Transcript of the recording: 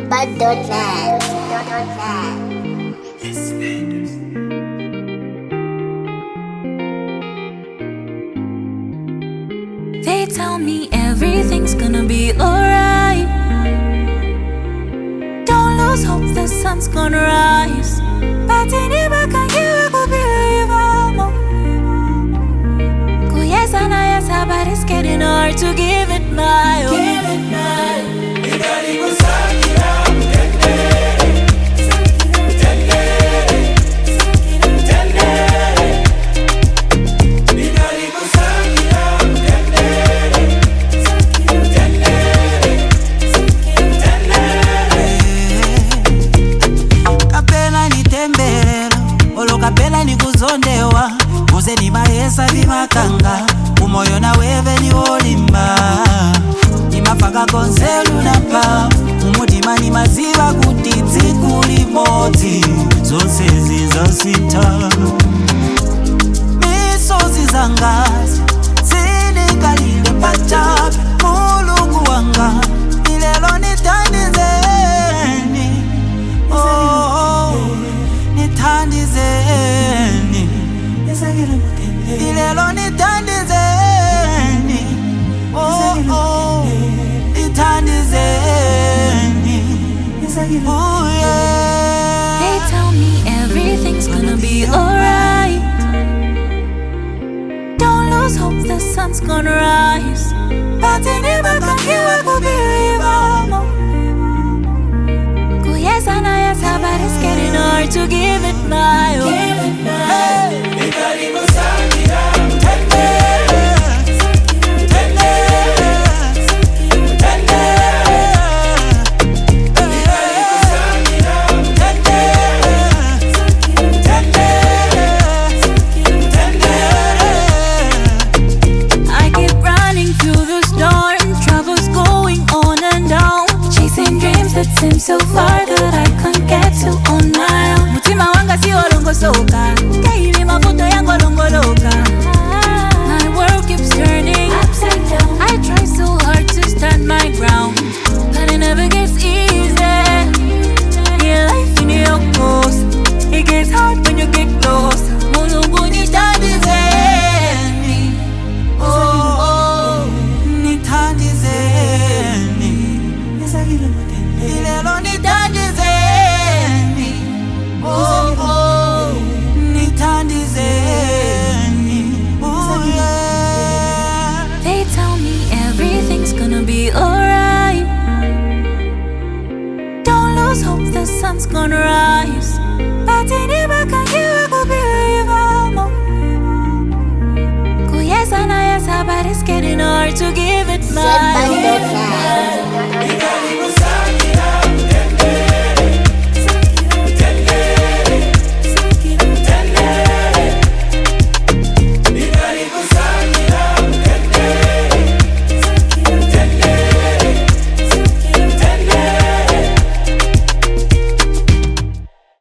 Zedbud.net. They tell me everything's gonna be alright. Don't lose hope, the sun's gonna rise. But anybody can believe I'm but it's getting hard to give it my all. Kapela ni kuzondewa Kuze ni maesa vimakanga Umoyo na weve ni olimba Ni mafaka konselu na pa Umutima ni maziva kutitsi kulimoti Zonse zizasita Misozi zangazi Zini kalile pachape Mulungu wanga Ilelo nitandizeni nitandizeni ilelo nitandizeni nitandizeni They tell me everything's gonna be alright. Don't lose hope, the sun's gonna rise. But anybody can believe but it's getting hard to give it my all. I keep running through the storm, troubles going on and down, chasing dreams that seem so far that I can't get to on my own. Mutima wanga si olongo soka, kairi mafuto yango longoloka. My world keeps turning upside down. I try so hard to stand my ground, but it never gets easy. Yeah, life in your coast, it gets hard when you get close. Mulungu nitandizeni, nitandizeni ilelo nitandizeni nitandizeni They tell me everything's gonna be alright. Don't lose hope, the sun's gonna rise. But anybody can believe but it's getting hard to give it my all.